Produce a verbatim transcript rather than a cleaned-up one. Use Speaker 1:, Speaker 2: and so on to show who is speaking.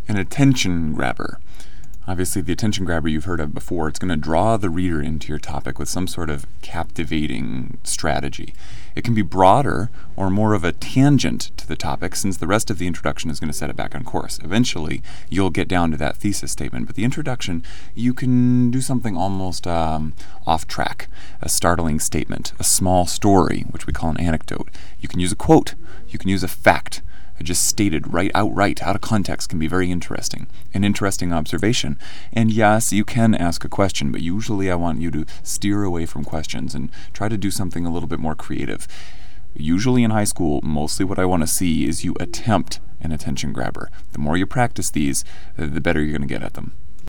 Speaker 1: An attention grabber. Obviously, the attention grabber you've heard of before. It's going to draw the reader into your topic with some sort of captivating strategy. It can be broader or more of a tangent to the topic, since the rest of the introduction is going to set it back on course. Eventually, you'll get down to that thesis statement, but the introduction, you can do something almost um, off track, a startling statement, a small story, which we call an anecdote. You can use a quote. You can use a fact. Just stated right outright, out of context, can be very interesting. An interesting observation. And yes, you can ask a question, but usually I want you to steer away from questions and try to do something a little bit more creative. Usually in high school, mostly what I want to see is you attempt an attention grabber. The more you practice these, the better you're going to get at them.